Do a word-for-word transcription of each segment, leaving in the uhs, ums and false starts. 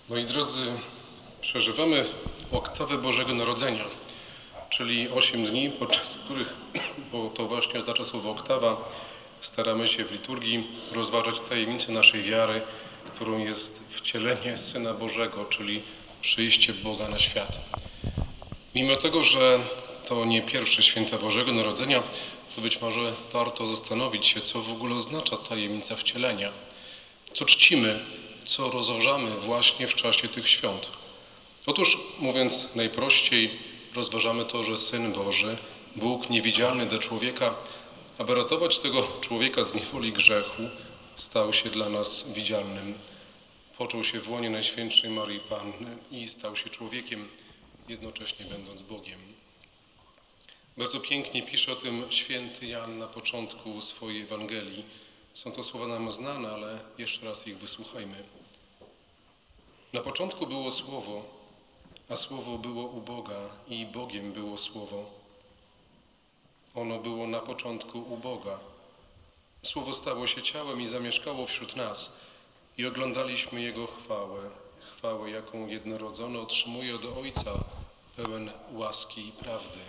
Moi drodzy, przeżywamy oktawę Bożego Narodzenia, czyli osiem dni, podczas których, bo to właśnie oznacza słowo oktawa, staramy się w liturgii rozważać tajemnicę naszej wiary, którą jest wcielenie Syna Bożego, czyli przyjście Boga na świat. Mimo tego, że to nie pierwsze święta Bożego Narodzenia, to być może warto zastanowić się, co w ogóle oznacza tajemnica wcielenia. Co czcimy, co rozważamy właśnie w czasie tych świąt. Otóż, mówiąc najprościej, rozważamy to, że Syn Boży, Bóg niewidzialny dla człowieka, aby ratować tego człowieka z niewoli grzechu, stał się dla nas widzialnym. Począł się w łonie Najświętszej Maryi Panny i stał się człowiekiem, jednocześnie będąc Bogiem. Bardzo pięknie pisze o tym święty Jan na początku swojej Ewangelii. Są to słowa nam znane, ale jeszcze raz ich wysłuchajmy. Na początku było Słowo, a Słowo było u Boga i Bogiem było Słowo. Ono było na początku u Boga. Słowo stało się ciałem i zamieszkało wśród nas i oglądaliśmy Jego chwałę, chwałę, jaką jednorodzony otrzymuje od Ojca, pełen łaski i prawdy.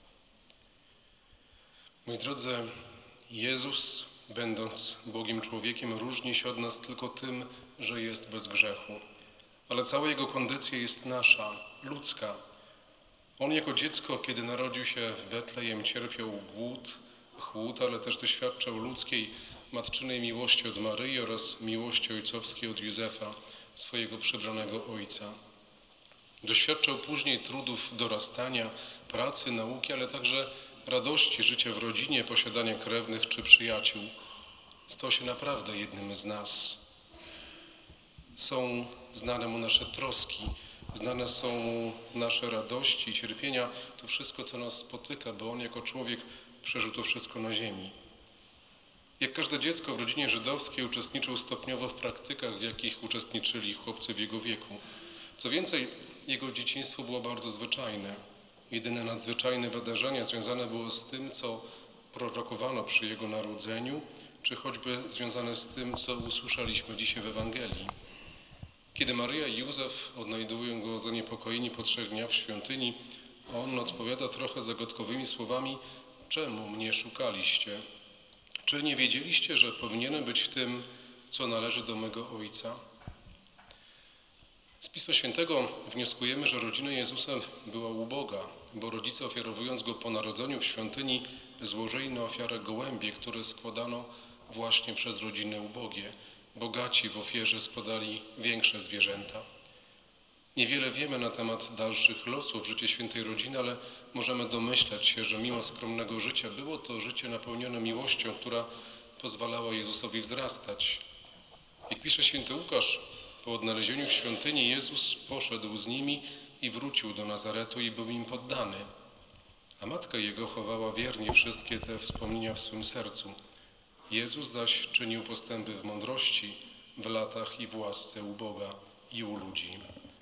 Moi drodzy, Jezus, będąc Bogiem człowiekiem, różni się od nas tylko tym, że jest bez grzechu. Ale cała Jego kondycja jest nasza, ludzka. On jako dziecko, kiedy narodził się w Betlejem, cierpiał głód, chłód, ale też doświadczał ludzkiej, matczynej miłości od Maryi oraz miłości ojcowskiej od Józefa, swojego przybranego ojca. Doświadczał później trudów dorastania, pracy, nauki, ale także radości życia w rodzinie, posiadania krewnych czy przyjaciół. Stał się naprawdę jednym z nas. Są znane Mu nasze troski, znane są Mu nasze radości i cierpienia, to wszystko, co nas spotyka, bo On jako człowiek przeżył to wszystko na ziemi. Jak każde dziecko w rodzinie żydowskiej uczestniczył stopniowo w praktykach, w jakich uczestniczyli chłopcy w jego wieku. Co więcej, jego dzieciństwo było bardzo zwyczajne. Jedyne nadzwyczajne wydarzenie związane było z tym, co prorokowano przy Jego narodzeniu, czy choćby związane z tym, co usłyszeliśmy dzisiaj w Ewangelii. Kiedy Maryja i Józef odnajdują Go zaniepokojeni po trzech dniach w świątyni, On odpowiada trochę zagadkowymi słowami: czemu mnie szukaliście? Czy nie wiedzieliście, że powinienem być w tym, co należy do mego Ojca? Z Pisma Świętego wnioskujemy, że rodzina Jezusa była uboga, bo rodzice, ofiarowując Go po narodzeniu w świątyni, złożyli na ofiarę gołębie, które składano właśnie przez rodziny ubogie. Bogaci w ofierze składali większe zwierzęta. Niewiele wiemy na temat dalszych losów życia świętej rodziny, ale możemy domyślać się, że mimo skromnego życia było to życie napełnione miłością, która pozwalała Jezusowi wzrastać. Jak pisze święty Łukasz, po odnalezieniu w świątyni Jezus poszedł z nimi i wrócił do Nazaretu i był im poddany. A matka Jego chowała wiernie wszystkie te wspomnienia w swym sercu. Jezus zaś czynił postępy w mądrości, w latach i w łasce u Boga i u ludzi.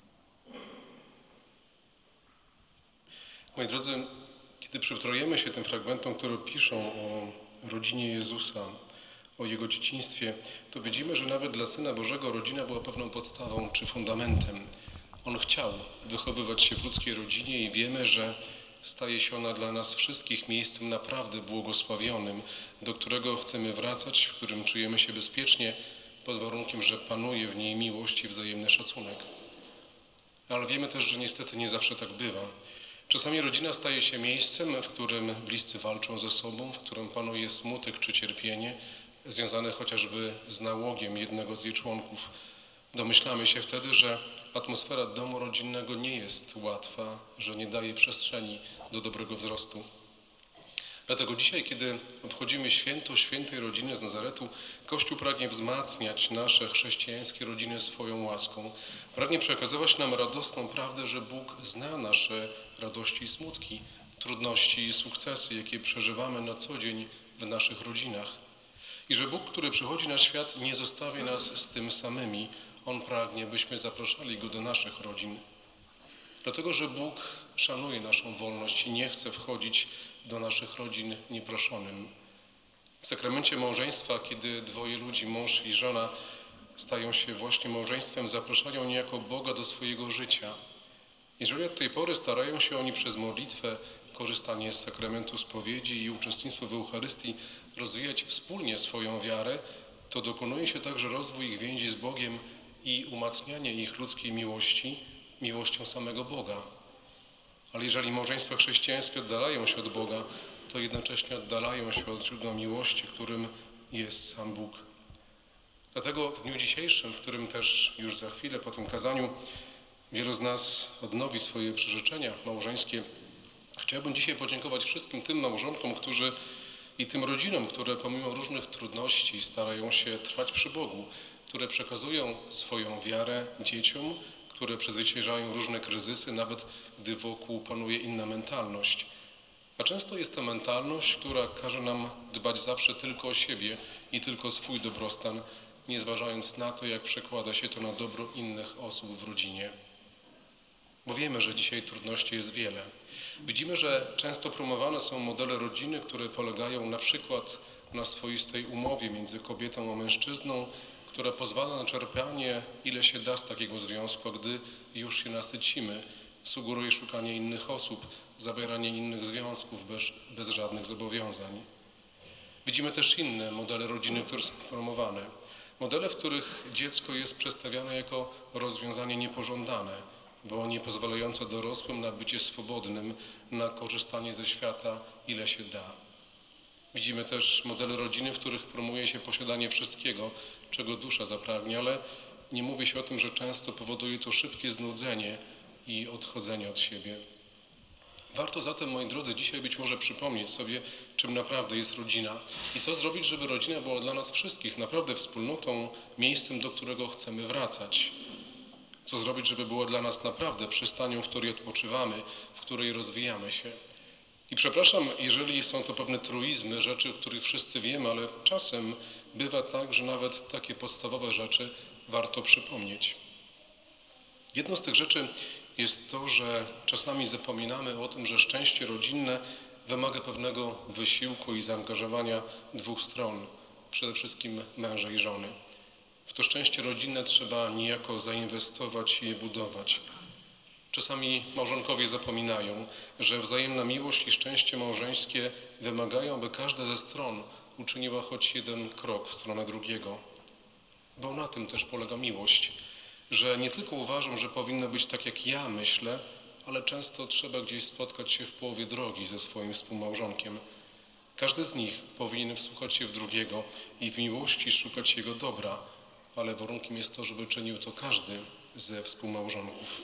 Moi drodzy, kiedy przypatrujemy się tym fragmentom, które piszą o rodzinie Jezusa, o Jego dzieciństwie, to widzimy, że nawet dla Syna Bożego rodzina była pewną podstawą czy fundamentem. On chciał wychowywać się w ludzkiej rodzinie i wiemy, że staje się ona dla nas wszystkich miejscem naprawdę błogosławionym, do którego chcemy wracać, w którym czujemy się bezpiecznie, pod warunkiem, że panuje w niej miłość i wzajemny szacunek. Ale wiemy też, że niestety nie zawsze tak bywa. Czasami rodzina staje się miejscem, w którym bliscy walczą ze sobą, w którym panuje smutek czy cierpienie, związane chociażby z nałogiem jednego z jej członków. Domyślamy się wtedy, że atmosfera domu rodzinnego nie jest łatwa, że nie daje przestrzeni do dobrego wzrostu. Dlatego dzisiaj, kiedy obchodzimy święto świętej rodziny z Nazaretu, Kościół pragnie wzmacniać nasze chrześcijańskie rodziny swoją łaską. Pragnie przekazywać nam radosną prawdę, że Bóg zna nasze radości i smutki, trudności i sukcesy, jakie przeżywamy na co dzień w naszych rodzinach. I że Bóg, który przychodzi na świat, nie zostawi nas z tym samymi. On pragnie, byśmy zapraszali Go do naszych rodzin. Dlatego, że Bóg szanuje naszą wolność i nie chce wchodzić do naszych rodzin nieproszonym. W sakramencie małżeństwa, kiedy dwoje ludzi, mąż i żona, stają się właśnie małżeństwem, zapraszają niejako Boga do swojego życia. Jeżeli od tej pory starają się oni przez modlitwę, korzystanie z sakramentu spowiedzi i uczestnictwo w Eucharystii rozwijać wspólnie swoją wiarę, to dokonuje się także rozwój ich więzi z Bogiem i umacnianie ich ludzkiej miłości, miłością samego Boga. Ale jeżeli małżeństwa chrześcijańskie oddalają się od Boga, to jednocześnie oddalają się od źródła miłości, którym jest sam Bóg. Dlatego w dniu dzisiejszym, w którym też już za chwilę po tym kazaniu wielu z nas odnowi swoje przyrzeczenia małżeńskie, chciałbym dzisiaj podziękować wszystkim tym małżonkom, którzy i tym rodzinom, które pomimo różnych trudności starają się trwać przy Bogu, które przekazują swoją wiarę dzieciom, które przezwyciężają różne kryzysy, nawet gdy wokół panuje inna mentalność. A często jest to mentalność, która każe nam dbać zawsze tylko o siebie i tylko o swój dobrostan, nie zważając na to, jak przekłada się to na dobro innych osób w rodzinie. Bo wiemy, że dzisiaj trudności jest wiele. Widzimy, że często promowane są modele rodziny, które polegają na przykład na swoistej umowie między kobietą a mężczyzną, która pozwala na czerpanie, ile się da z takiego związku, a gdy już się nasycimy, sugeruje szukanie innych osób, zawieranie innych związków bez, bez żadnych zobowiązań. Widzimy też inne modele rodziny, które są promowane. Modele, w których dziecko jest przedstawiane jako rozwiązanie niepożądane, bo nie pozwalające dorosłym na bycie swobodnym, na korzystanie ze świata, ile się da. Widzimy też modele rodziny, w których promuje się posiadanie wszystkiego, czego dusza zapragnie, ale nie mówi się o tym, że często powoduje to szybkie znudzenie i odchodzenie od siebie. Warto zatem, moi drodzy, dzisiaj być może przypomnieć sobie, czym naprawdę jest rodzina i co zrobić, żeby rodzina była dla nas wszystkich naprawdę wspólnotą, miejscem, do którego chcemy wracać. Co zrobić, żeby była dla nas naprawdę przystanią, w której odpoczywamy, w której rozwijamy się. I przepraszam, jeżeli są to pewne truizmy, rzeczy, o których wszyscy wiemy, ale czasem bywa tak, że nawet takie podstawowe rzeczy warto przypomnieć. Jedną z tych rzeczy jest to, że czasami zapominamy o tym, że szczęście rodzinne wymaga pewnego wysiłku i zaangażowania dwóch stron, przede wszystkim męża i żony. W to szczęście rodzinne trzeba niejako zainwestować i je budować. Czasami małżonkowie zapominają, że wzajemna miłość i szczęście małżeńskie wymagają, by każda ze stron uczyniła choć jeden krok w stronę drugiego. Bo na tym też polega miłość, że nie tylko uważam, że powinno być tak, jak ja myślę, ale często trzeba gdzieś spotkać się w połowie drogi ze swoim współmałżonkiem. Każdy z nich powinien wsłuchać się w drugiego i w miłości szukać jego dobra, ale warunkiem jest to, żeby czynił to każdy ze współmałżonków.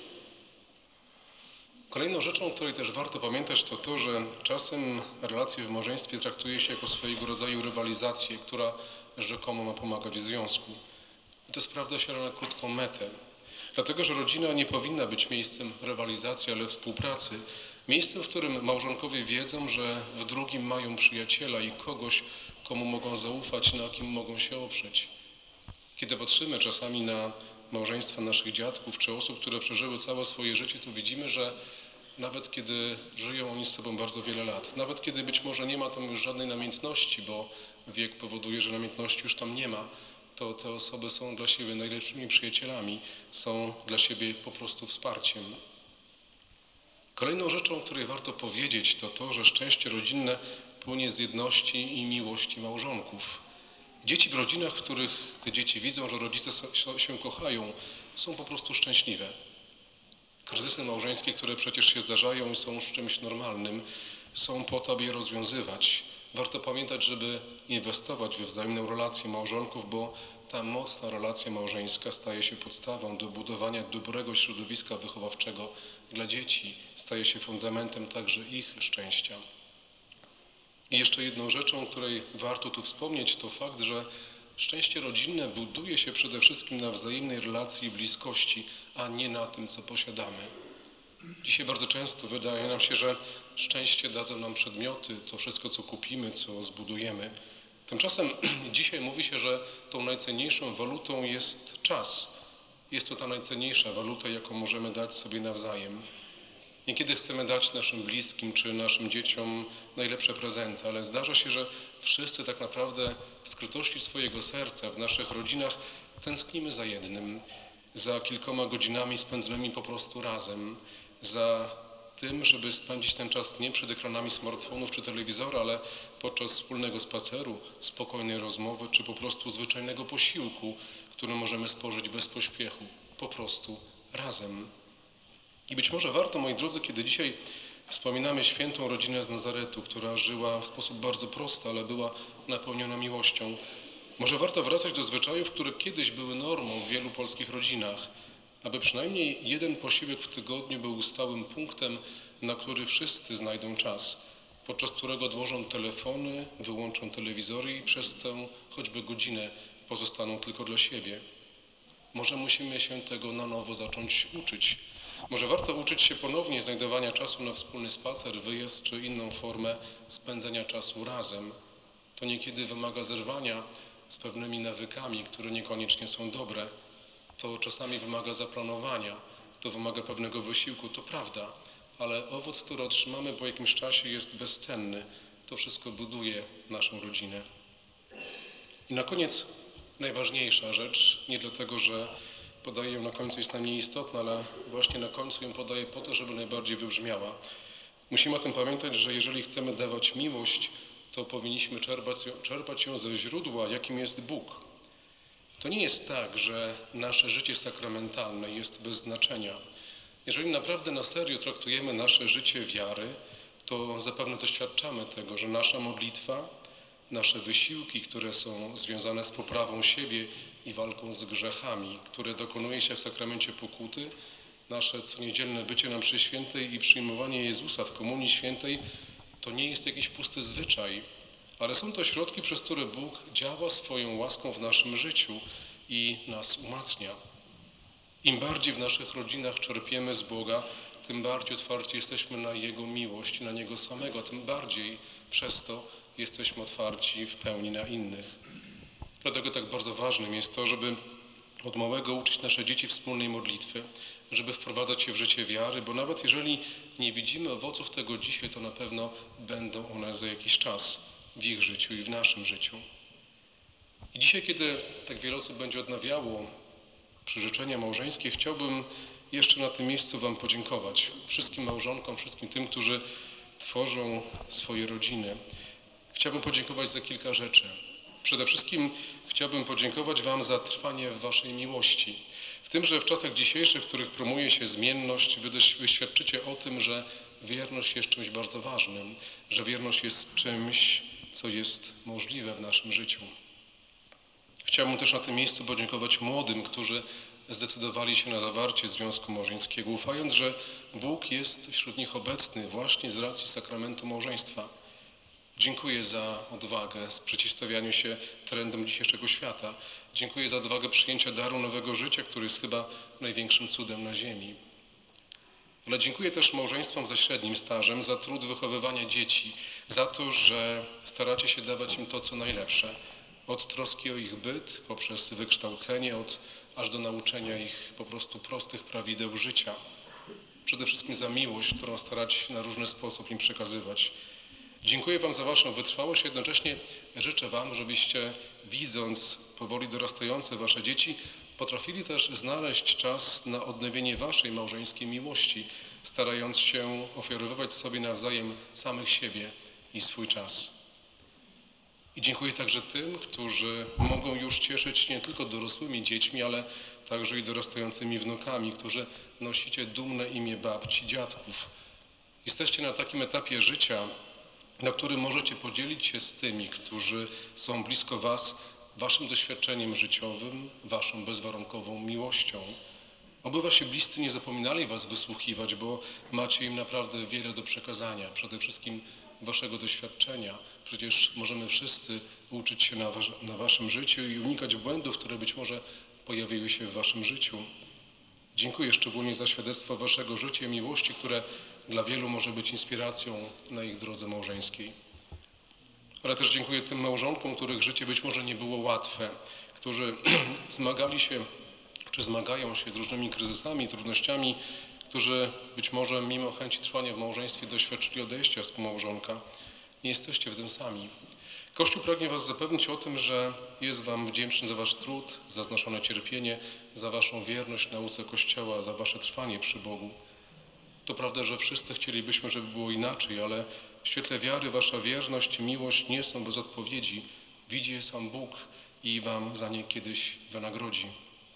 Kolejną rzeczą, o której też warto pamiętać, to to, że czasem relacje w małżeństwie traktuje się jako swojego rodzaju rywalizację, która rzekomo ma pomagać w związku. I to sprawdza się na krótką metę. Dlatego, że rodzina nie powinna być miejscem rywalizacji, ale współpracy. Miejscem, w którym małżonkowie wiedzą, że w drugim mają przyjaciela i kogoś, komu mogą zaufać, na kim mogą się oprzeć. Kiedy patrzymy czasami na małżeństwa naszych dziadków czy osób, które przeżyły całe swoje życie, to widzimy, że nawet kiedy żyją oni z sobą bardzo wiele lat, nawet kiedy być może nie ma tam już żadnej namiętności, bo wiek powoduje, że namiętności już tam nie ma, to te osoby są dla siebie najlepszymi przyjacielami, są dla siebie po prostu wsparciem. Kolejną rzeczą, o której warto powiedzieć, to to, że szczęście rodzinne płynie z jedności i miłości małżonków. Dzieci w rodzinach, w których te dzieci widzą, że rodzice się kochają, są po prostu szczęśliwe. Kryzysy małżeńskie, które przecież się zdarzają i są czymś normalnym, są po to, aby je rozwiązywać. Warto pamiętać, żeby inwestować we wzajemną relację małżonków, bo ta mocna relacja małżeńska staje się podstawą do budowania dobrego środowiska wychowawczego dla dzieci, staje się fundamentem także ich szczęścia. I jeszcze jedną rzeczą, o której warto tu wspomnieć, to fakt, że szczęście rodzinne buduje się przede wszystkim na wzajemnej relacji i bliskości, a nie na tym, co posiadamy. Dzisiaj bardzo często wydaje nam się, że szczęście dadzą nam przedmioty, to wszystko, co kupimy, co zbudujemy. Tymczasem dzisiaj mówi się, że tą najcenniejszą walutą jest czas. Jest to ta najcenniejsza waluta, jaką możemy dać sobie nawzajem. Niekiedy chcemy dać naszym bliskim czy naszym dzieciom najlepsze prezenty, ale zdarza się, że wszyscy tak naprawdę w skrytości swojego serca, w naszych rodzinach tęsknimy za jednym, za kilkoma godzinami spędzonymi po prostu razem, za tym, żeby spędzić ten czas nie przed ekranami smartfonów czy telewizora, ale podczas wspólnego spaceru, spokojnej rozmowy czy po prostu zwyczajnego posiłku, który możemy spożyć bez pośpiechu, po prostu razem. I być może warto, moi drodzy, kiedy dzisiaj wspominamy świętą rodzinę z Nazaretu, która żyła w sposób bardzo prosty, ale była napełniona miłością, może warto wracać do zwyczajów, które kiedyś były normą w wielu polskich rodzinach, aby przynajmniej jeden posiłek w tygodniu był stałym punktem, na który wszyscy znajdą czas, podczas którego odłożą telefony, wyłączą telewizory i przez tę choćby godzinę pozostaną tylko dla siebie. Może musimy się tego na nowo zacząć uczyć. Może warto uczyć się ponownie znajdowania czasu na wspólny spacer, wyjazd czy inną formę spędzania czasu razem. To niekiedy wymaga zerwania z pewnymi nawykami, które niekoniecznie są dobre. To czasami wymaga zaplanowania, to wymaga pewnego wysiłku, to prawda, ale owoc, który otrzymamy po jakimś czasie, jest bezcenny. To wszystko buduje naszą rodzinę. I na koniec najważniejsza rzecz, nie dlatego, że podaję ją na końcu, jest najmniej istotna, ale właśnie na końcu ją podaję po to, żeby najbardziej wybrzmiała. Musimy o tym pamiętać, że jeżeli chcemy dawać miłość, to powinniśmy czerpać, czerpać ją ze źródła, jakim jest Bóg. To nie jest tak, że nasze życie sakramentalne jest bez znaczenia. Jeżeli naprawdę na serio traktujemy nasze życie wiary, to zapewne doświadczamy tego, że nasza modlitwa, nasze wysiłki, które są związane z poprawą siebie i walką z grzechami, które dokonuje się w sakramencie pokuty, nasze coniedzielne bycie na mszy świętej i przyjmowanie Jezusa w Komunii Świętej, to nie jest jakiś pusty zwyczaj, ale są to środki, przez które Bóg działa swoją łaską w naszym życiu i nas umacnia. Im bardziej w naszych rodzinach czerpiemy z Boga, tym bardziej otwarci jesteśmy na Jego miłość, na Niego samego, tym bardziej przez to jesteśmy otwarci w pełni na innych. Dlatego tak bardzo ważnym jest to, żeby od małego uczyć nasze dzieci wspólnej modlitwy, żeby wprowadzać je w życie wiary, bo nawet jeżeli nie widzimy owoców tego dzisiaj, to na pewno będą one za jakiś czas w ich życiu i w naszym życiu. I dzisiaj, kiedy tak wiele osób będzie odnawiało przyrzeczenia małżeńskie, chciałbym jeszcze na tym miejscu Wam podziękować. Wszystkim małżonkom, wszystkim tym, którzy tworzą swoje rodziny. Chciałbym podziękować za kilka rzeczy. Przede wszystkim chciałbym podziękować Wam za trwanie w Waszej miłości. W tym, że w czasach dzisiejszych, w których promuje się zmienność, Wy wyświadczycie o tym, że wierność jest czymś bardzo ważnym, że wierność jest czymś, co jest możliwe w naszym życiu. Chciałbym też na tym miejscu podziękować młodym, którzy zdecydowali się na zawarcie związku małżeńskiego, ufając, że Bóg jest wśród nich obecny właśnie z racji sakramentu małżeństwa. Dziękuję za odwagę w przeciwstawianiu się trendom dzisiejszego świata. Dziękuję za odwagę przyjęcia daru nowego życia, który jest chyba największym cudem na ziemi. Ale dziękuję też małżeństwom ze średnim stażem za trud wychowywania dzieci, za to, że staracie się dawać im to, co najlepsze. Od troski o ich byt, poprzez wykształcenie, od, aż do nauczenia ich po prostu prostych prawideł życia. Przede wszystkim za miłość, którą staracie się na różny sposób im przekazywać. Dziękuję Wam za Waszą wytrwałość, jednocześnie życzę Wam, żebyście, widząc powoli dorastające Wasze dzieci, potrafili też znaleźć czas na odnowienie Waszej małżeńskiej miłości, starając się ofiarowywać sobie nawzajem samych siebie i swój czas. I dziękuję także tym, którzy mogą już cieszyć nie tylko dorosłymi dziećmi, ale także i dorastającymi wnukami, którzy nosicie dumne imię babci, dziadków. Jesteście na takim etapie życia, na którym możecie podzielić się z tymi, którzy są blisko Was, Waszym doświadczeniem życiowym, Waszą bezwarunkową miłością. Oby Wasi bliscy nie zapominali Was wysłuchiwać, bo macie im naprawdę wiele do przekazania, przede wszystkim Waszego doświadczenia. Przecież możemy wszyscy uczyć się na, was, na Waszym życiu i unikać błędów, które być może pojawiły się w Waszym życiu. Dziękuję szczególnie za świadectwo Waszego życia i miłości, które dla wielu może być inspiracją na ich drodze małżeńskiej. Ale też dziękuję tym małżonkom, których życie być może nie było łatwe, którzy zmagali się, czy zmagają się z różnymi kryzysami, trudnościami, którzy być może mimo chęci trwania w małżeństwie doświadczyli odejścia współmałżonka, nie jesteście w tym sami. Kościół pragnie was zapewnić o tym, że jest wam wdzięczny za wasz trud, za znoszone cierpienie, za waszą wierność nauce Kościoła, za wasze trwanie przy Bogu. To prawda, że wszyscy chcielibyśmy, żeby było inaczej, ale w świetle wiary wasza wierność i miłość nie są bez odpowiedzi. Widzi je sam Bóg i wam za nie kiedyś wynagrodzi.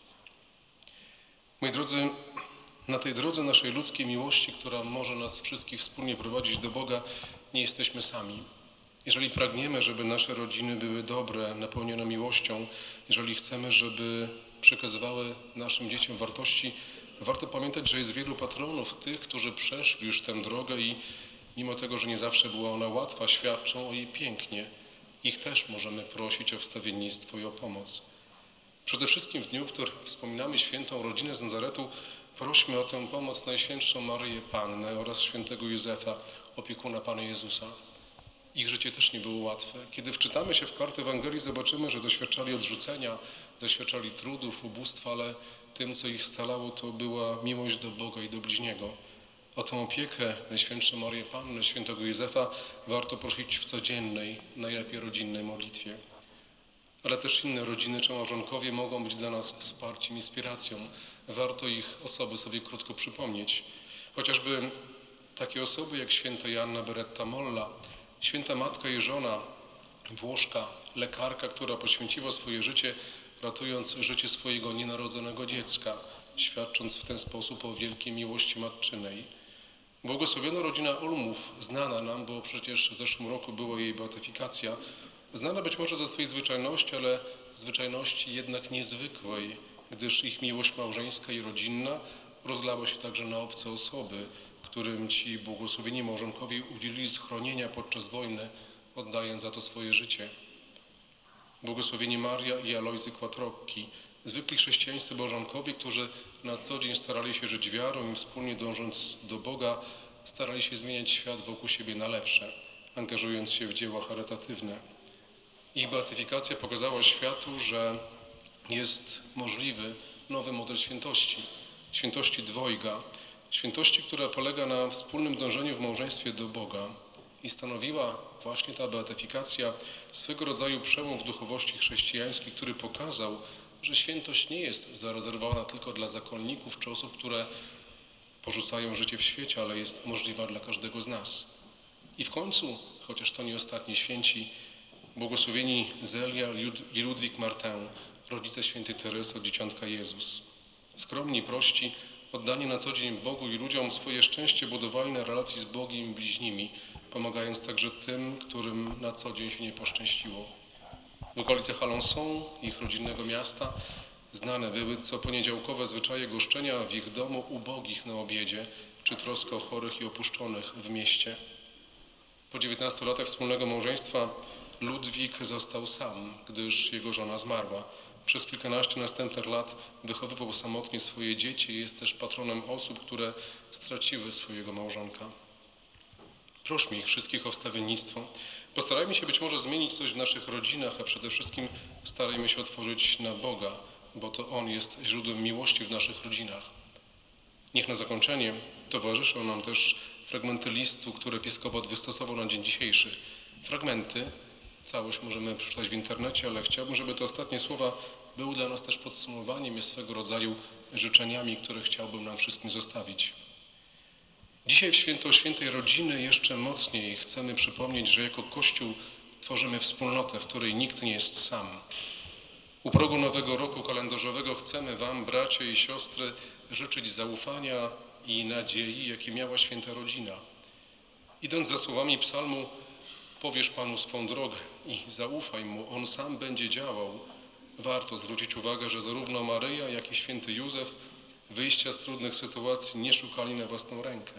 Moi drodzy, na tej drodze naszej ludzkiej miłości, która może nas wszystkich wspólnie prowadzić do Boga, nie jesteśmy sami. Jeżeli pragniemy, żeby nasze rodziny były dobre, napełnione miłością, jeżeli chcemy, żeby przekazywały naszym dzieciom wartości, warto pamiętać, że jest wielu patronów, tych, którzy przeszli już tę drogę i mimo tego, że nie zawsze była ona łatwa, świadczą o jej pięknie. Ich też możemy prosić o wstawiennictwo i o pomoc. Przede wszystkim w dniu, w którym wspominamy świętą rodzinę z Nazaretu, prośmy o tę pomoc Najświętszą Maryję Pannę oraz świętego Józefa, opiekuna Pana Jezusa. Ich życie też nie było łatwe. Kiedy wczytamy się w karty Ewangelii, zobaczymy, że doświadczali odrzucenia, doświadczali trudów, ubóstwa, ale tym, co ich scalało, to była miłość do Boga i do bliźniego. O tę opiekę Najświętszą Maryję Pannę, świętego Józefa warto prosić w codziennej, najlepiej rodzinnej modlitwie. Ale też inne rodziny czy małżonkowie mogą być dla nas wsparciem, inspiracją. Warto ich osoby sobie krótko przypomnieć. Chociażby takie osoby jak święta Joanna Beretta Molla, święta matka i żona, Włoszka, lekarka, która poświęciła swoje życie, ratując życie swojego nienarodzonego dziecka, świadcząc w ten sposób o wielkiej miłości matczynej. Błogosławiona rodzina Olmów, znana nam, bo przecież w zeszłym roku była jej beatyfikacja, znana być może ze swojej zwyczajności, ale zwyczajności jednak niezwykłej, gdyż ich miłość małżeńska i rodzinna rozlała się także na obce osoby, którym ci błogosławieni małżonkowie udzielili schronienia podczas wojny, oddając za to swoje życie. Błogosławieni Maria i Alojzy Quattrocchi, zwykli chrześcijańscy małżonkowie, którzy na co dzień starali się żyć wiarą i wspólnie dążąc do Boga, starali się zmieniać świat wokół siebie na lepsze, angażując się w dzieła charytatywne. Ich beatyfikacja pokazała światu, że jest możliwy nowy model świętości, świętości dwojga, świętości, która polega na wspólnym dążeniu w małżeństwie do Boga i stanowiła właśnie ta beatyfikacja swego rodzaju przełom w duchowości chrześcijańskiej, który pokazał, że świętość nie jest zarezerwowana tylko dla zakonników czy osób, które porzucają życie w świecie, ale jest możliwa dla każdego z nas. I w końcu, chociaż to nie ostatni święci, błogosławieni Zelia i Ludwik Martin, rodzice świętej Teresy od Dzieciątka Jezus. Skromni, prości, oddani na co dzień Bogu i ludziom, swoje szczęście budowali na relacji z Bogiem i bliźnimi, pomagając także tym, którym na co dzień się nie poszczęściło. W okolicach Alençon, ich rodzinnego miasta, znane były co poniedziałkowe zwyczaje goszczenia w ich domu ubogich na obiedzie, czy troska o chorych i opuszczonych w mieście. Po dziewiętnastu latach wspólnego małżeństwa Ludwik został sam, gdyż jego żona zmarła. Przez kilkanaście następnych lat wychowywał samotnie swoje dzieci i jest też patronem osób, które straciły swojego małżonka. Prośmy ich wszystkich o wstawiennictwo. Postarajmy się być może zmienić coś w naszych rodzinach, a przede wszystkim starajmy się otworzyć na Boga, bo to On jest źródłem miłości w naszych rodzinach. Niech na zakończenie towarzyszą nam też fragmenty listu, które episkopat wystosował na dzień dzisiejszy. Fragmenty, całość możemy przeczytać w internecie, ale chciałbym, żeby te ostatnie słowa były dla nas też podsumowaniem i swego rodzaju życzeniami, które chciałbym nam wszystkim zostawić. Dzisiaj w święto świętej rodziny jeszcze mocniej chcemy przypomnieć, że jako Kościół tworzymy wspólnotę, w której nikt nie jest sam. U progu nowego roku kalendarzowego chcemy Wam, bracia i siostry, życzyć zaufania i nadziei, jakie miała święta rodzina. Idąc za słowami psalmu, powierz Panu swą drogę i zaufaj Mu, On sam będzie działał. Warto zwrócić uwagę, że zarówno Maryja, jak i święty Józef wyjścia z trudnych sytuacji nie szukali na własną rękę.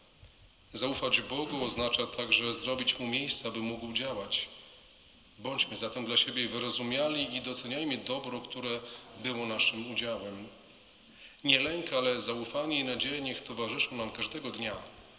Zaufać Bogu oznacza także zrobić Mu miejsce, aby mógł działać. Bądźmy zatem dla siebie wyrozumiali i doceniajmy dobro, które było naszym udziałem. Nie lęk, ale zaufanie i nadzieja niech towarzyszą nam każdego dnia.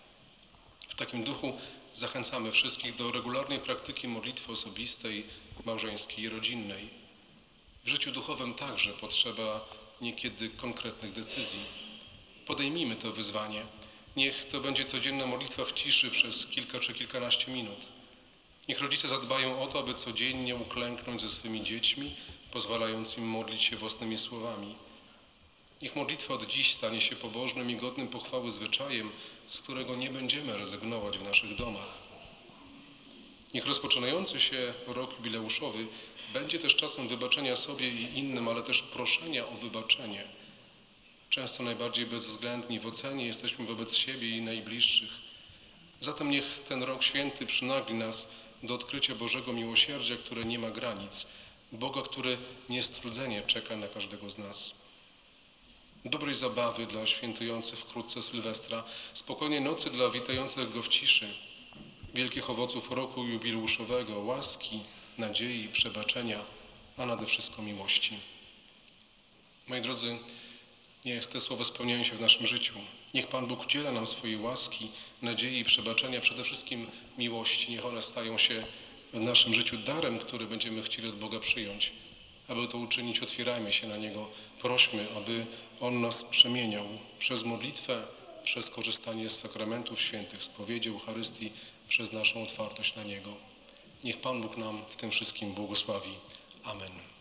W takim duchu zachęcamy wszystkich do regularnej praktyki modlitwy osobistej, małżeńskiej i rodzinnej. W życiu duchowym także potrzeba niekiedy konkretnych decyzji. Podejmijmy to wyzwanie. Niech to będzie codzienna modlitwa w ciszy przez kilka czy kilkanaście minut. Niech rodzice zadbają o to, aby codziennie uklęknąć ze swymi dziećmi, pozwalając im modlić się własnymi słowami. Niech modlitwa od dziś stanie się pobożnym i godnym pochwały zwyczajem, z którego nie będziemy rezygnować w naszych domach. Niech rozpoczynający się rok jubileuszowy będzie też czasem wybaczenia sobie i innym, ale też proszenia o wybaczenie. Często najbardziej bezwzględni w ocenie jesteśmy wobec siebie i najbliższych. Zatem niech ten rok święty przynagli nas do odkrycia Bożego miłosierdzia, które nie ma granic, Boga, który niestrudzenie czeka na każdego z nas. Dobrej zabawy dla świętujących wkrótce Sylwestra, spokojnej nocy dla witających go w ciszy, wielkich owoców roku jubileuszowego, łaski, nadziei, przebaczenia, a nade wszystko miłości. Moi drodzy, niech te słowa spełniają się w naszym życiu. Niech Pan Bóg udziela nam swojej łaski, nadziei i przebaczenia, przede wszystkim miłości. Niech one stają się w naszym życiu darem, który będziemy chcieli od Boga przyjąć. Aby to uczynić, otwierajmy się na Niego. Prośmy, aby On nas przemieniał przez modlitwę, przez korzystanie z sakramentów świętych, spowiedzi, Eucharystii, przez naszą otwartość na Niego. Niech Pan Bóg nam w tym wszystkim błogosławi. Amen.